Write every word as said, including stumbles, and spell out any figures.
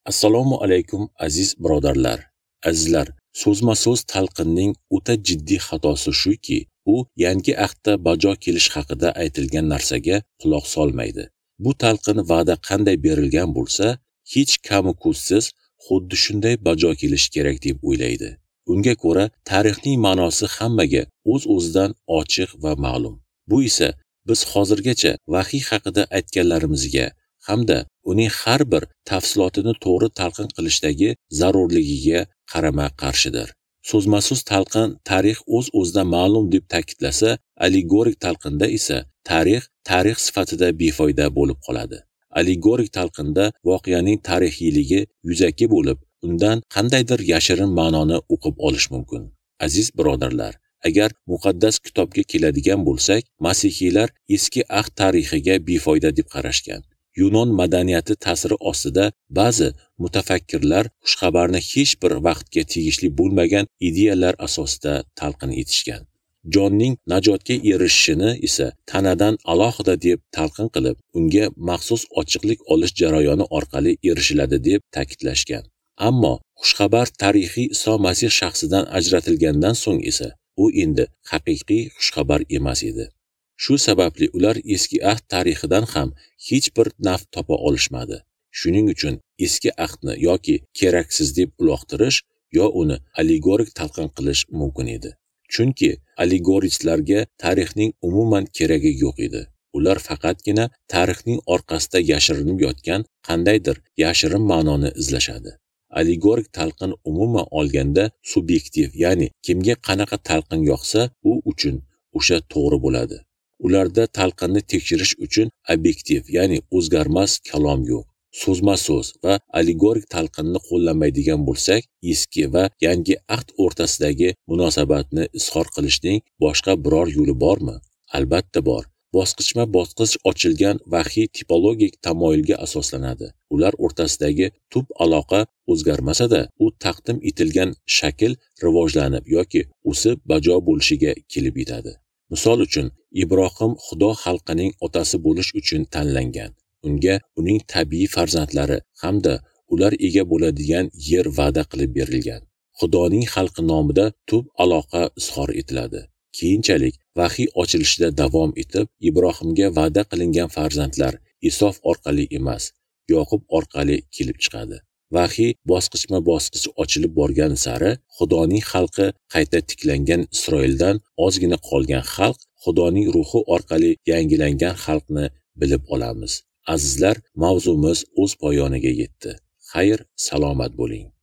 Assalomu alaykum aziz birodarlar. Azizlar, so'zma-so'z talqinning o'ta jiddiy xatosi shuki, u yangi ahdda bajo kelish haqida aytilgan narsaga quloq solmaydi. Bu talqin va'da qanday berilgan bo'lsa, hech kami ko'zsiz xuddi shunday bajo kelish kerak deb o'ylaydi. Unga ko'ra, tarixning ma'nosi hammaga o'z-o'zidan ochiq va ma'lum. Bu esa biz hozirgacha vahiy haqida aytganlarimizga hamda uning har bir tafsilotini to'g'ri talqin qilishdagi zarurligiga qarama-qarshidir. So'zma-so'z talqin tarix o'z-o'zidan ma'lum deb ta'kidlasa, allegorik talqinda esa tarix tarix sifatida befoyda bo'lib qoladi. Allegorik talqinda voqeaning tarixiyligi yuzaki bo'lib, undan qandaydir yashirin ma'noni o'qib olish mumkin. Aziz birodarlar, agar muqaddas kitobga keladigan bo'lsak, masihiylar eski ahd tarixiga befoyda deb qarashgan. Yunon madaniyati ta'siri ostida ba'zi mutafakkirlar xushxabarni hech bir vaqtga tegishli bo'lmagan ideyalar asosida talqin etishgan. Jonning najotga erishishini esa tanadan alohida deb talqin qilib, unga maxsus ochiqlik olish jarayoni orqali erishiladi deb ta'kidlashgan. Ammo xushxabar tarixiy Iso Masih shaxsidan ajratilgandan so'ng esa u endi haqiqiy xushxabar emas edi. Shu sababli ular eski ahd tarixidan ham hech bir naf topa olishmadi. Shuning uchun eski ahdni yoki keraksiz deb uloqtirish yo uni allegorik talqin qilish mumkin edi. Chunki allegoristlarga tarixning umuman keragi yo'q edi. Ular faqatgina tarixning orqasida yashirinib yotgan qandaydir yashirin ma'noni izlashadi. Allegorik talqin umuman olganda subyektiv, ya'ni kimga qanaqa talqin yoqsa, u uchun o'sha to'g'ri bo'ladi. Ularda talqinni tekshirish uchun obyektiv, ya'ni o'zgarmas kalom yo'q. So'zma-so'z va allegorik talqinni qo'llanmaydigan bo'lsak, eski va yangi ahd o'rtasidagi munosabatni izhor qilishning boshqa biror yo'li bormi? Albatta bor. Bosqichma-bosqich ochilgan vahiy tipologik tamoyilga asoslanadi. Ular o'rtasidagi tub aloqa o'zgarmasa-da, u taqdim etilgan shakl rivojlanib yoki o'sib bajo bo'lishiga kelib yetadi. Misol uchun, Ibrohim Xudo xalqining otasi bo'lish uchun tanlangan. Unga uning tabiiy farzandlari hamda ular ega bo'ladigan yer va'da qilib berilgan. Xudoning xalqi nomida tub aloqa izhor etiladi. Keyinchalik vahiy ochilishida davom etib, Ibrohimga va'da qilingan farzandlar Isof orqali emas, Yoqub orqali kelib chiqadi. Vahiy bosqichma-bosqich ochilib borgan sari Xudoning xalqi qayta tiklangan Isroildan ozgina qolgan xalq Xudoning ruhi orqali yangilangan xalqni bilib olamiz. Azizlar, mavzumiz o'z poyoniga yetdi. Xayr, salomat bo'ling.